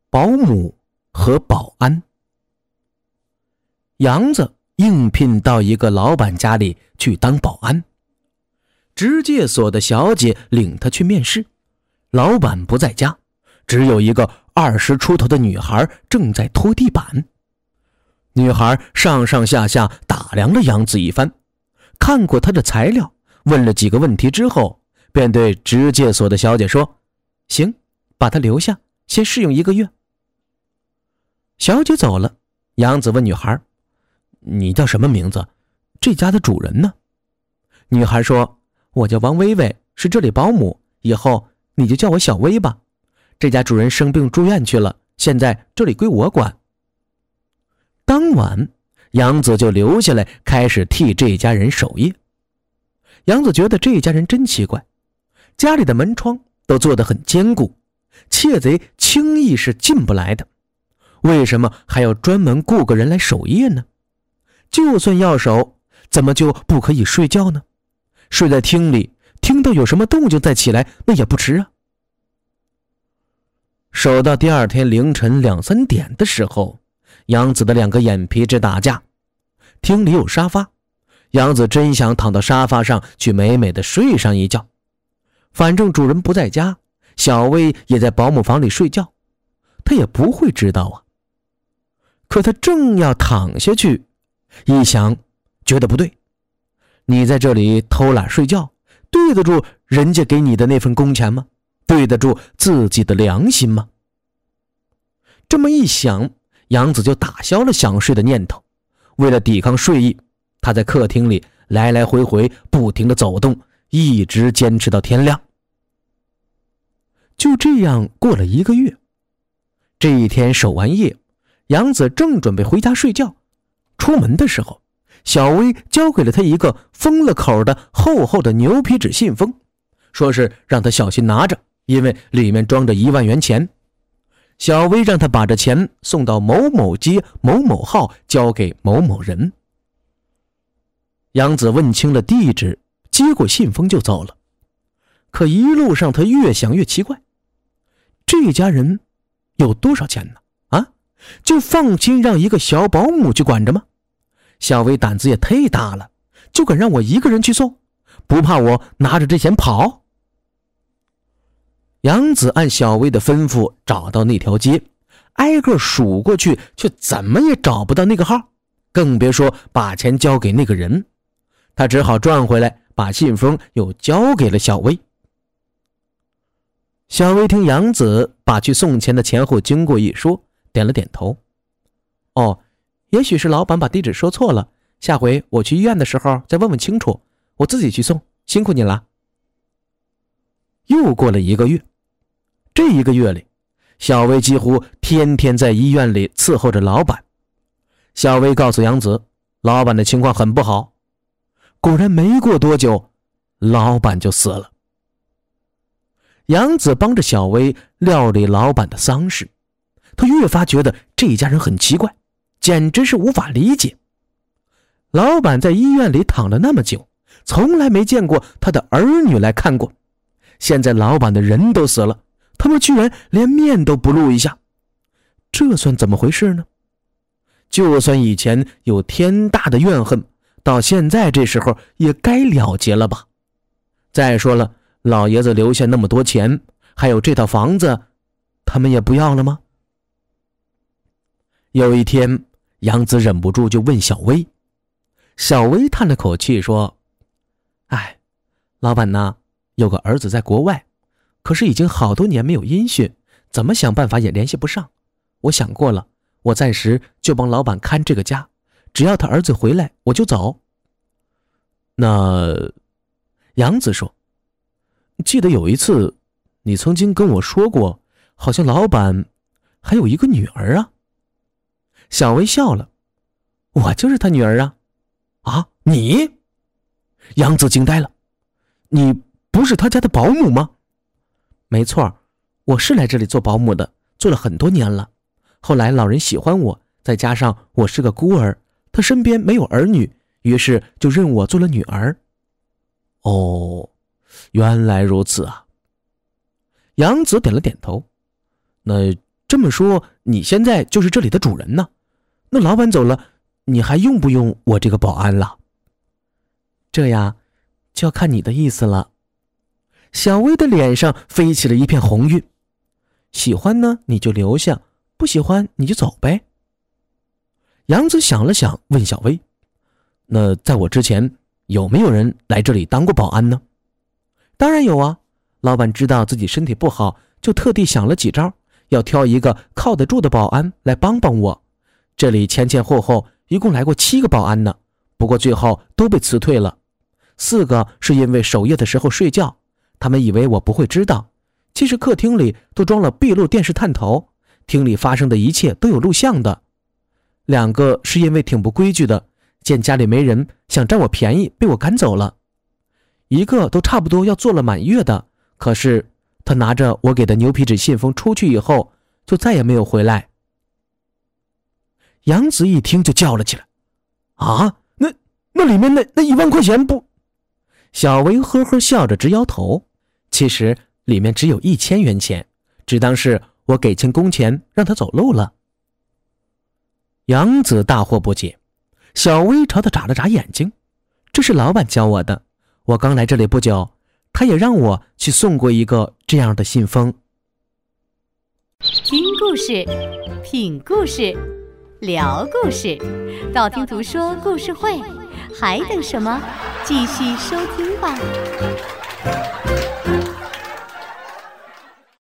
保姆和保安。杨子应聘到一个老板家里去当保安，职介所的小姐领他去面试，老板不在家，只有一个20出头的女孩正在拖地板。女孩上上下下打量了杨子一番，看过他的材料，问了几个问题之后，便对职介所的小姐说：行，把他留下，先试用1个月。小姐走了，杨子问女孩：你叫什么名字？这家的主人呢？女孩说：我叫王薇薇，是这里保姆，以后你就叫我小薇吧。这家主人生病住院去了，现在这里归我管。当晚，杨子就留下来开始替这家人守夜。杨子觉得这家人真奇怪，家里的门窗都做得很坚固，窃贼轻易是进不来的，为什么还要专门雇个人来守夜呢？就算要守，怎么就不可以睡觉呢？睡在厅里，听到有什么动静再起来，那也不迟啊。守到第二天凌晨2、3点的时候，杨子的2个眼皮直打架。厅里有沙发，杨子真想躺到沙发上去美美的睡上一觉。反正主人不在家，小薇也在保姆房里睡觉，他也不会知道啊。可他正要躺下去，一想觉得不对，你在这里偷懒睡觉，对得住人家给你的那份工钱吗？对得住自己的良心吗？这么一想，杨子就打消了想睡的念头。为了抵抗睡意，他在客厅里来来回回不停地走动，一直坚持到天亮。就这样过了1个月。这一天守完夜，杨子正准备回家睡觉，出门的时候，小薇交给了他一个封了口的厚厚的牛皮纸信封，说是让他小心拿着，因为里面装着1万元钱。小薇让他把这钱送到某某街某某号，交给某某人。杨子问清了地址，接过信封就走了。可一路上他越想越奇怪，这家人有多少钱呢？啊，就放心让一个小保姆去管着吗？小薇胆子也太大了，就敢让我一个人去送，不怕我拿着这钱跑？杨子按小薇的吩咐找到那条街，挨个数过去，却怎么也找不到那个号，更别说把钱交给那个人。他只好转回来，把信封又交给了小薇。小薇听杨子把去送钱的前后经过一说，点了点头。哦，也许是老板把地址说错了，下回我去医院的时候再问问清楚，我自己去送，辛苦你了。又过了1个月，这1个月里，小薇几乎天天在医院里伺候着老板。小薇告诉杨子，老板的情况很不好。果然没过多久，老板就死了。杨子帮着小薇料理老板的丧事，他越发觉得这家人很奇怪，简直是无法理解。老板在医院里躺了那么久，从来没见过他的儿女来看过，现在老板的人都死了，他们居然连面都不露一下，这算怎么回事呢？就算以前有天大的怨恨，到现在这时候也该了结了吧。再说了，老爷子留下那么多钱，还有这套房子，他们也不要了吗？有一天，杨子忍不住就问小薇。小薇叹了口气说：哎，老板呢，有个儿子在国外，可是已经好多年没有音讯，怎么想办法也联系不上。我想过了，我暂时就帮老板看这个家，只要他儿子回来我就走。那杨子说，记得有一次你曾经跟我说过，好像老板还有一个女儿啊。小薇笑了，我就是他女儿啊。啊，你？杨子惊呆了，你不是他家的保姆吗？没错，我是来这里做保姆的，做了很多年了。后来老人喜欢我，再加上我是个孤儿，他身边没有儿女，于是就认我做了女儿。哦，原来如此啊。杨子点了点头。那这么说，你现在就是这里的主人呢？那老板走了，你还用不用我这个保安了？这呀，就要看你的意思了。小薇的脸上飞起了一片红晕。喜欢呢，你就留下；不喜欢，你就走呗。杨子想了想，问小薇：“那在我之前，有没有人来这里当过保安呢？”“当然有啊，老板知道自己身体不好，就特地想了几招，要挑一个靠得住的保安来帮帮我。这里前前后后一共来过7个保安呢，不过最后都被辞退了。4个是因为守夜的时候睡觉，他们以为我不会知道。其实客厅里都装了闭路电视探头，厅里发生的一切都有录像的。2个是因为挺不规矩的，见家里没人，想占我便宜，被我赶走了。1个都差不多要做了满月的，可是他拿着我给的牛皮纸信封出去以后，就再也没有回来。”杨子一听就叫了起来：“啊，那里面那1万块钱不？”小薇呵呵笑着直摇头，其实里面只有1000元钱，只当是我给清工钱让他走漏了。杨子大惑不解，小薇朝他眨了眨眼睛：“这是老板教我的，我刚来这里不久，他也让我去送过一个这样的信封。” 听故事，品故事，聊故事，道听途说故事会，还等什么？继续收听吧。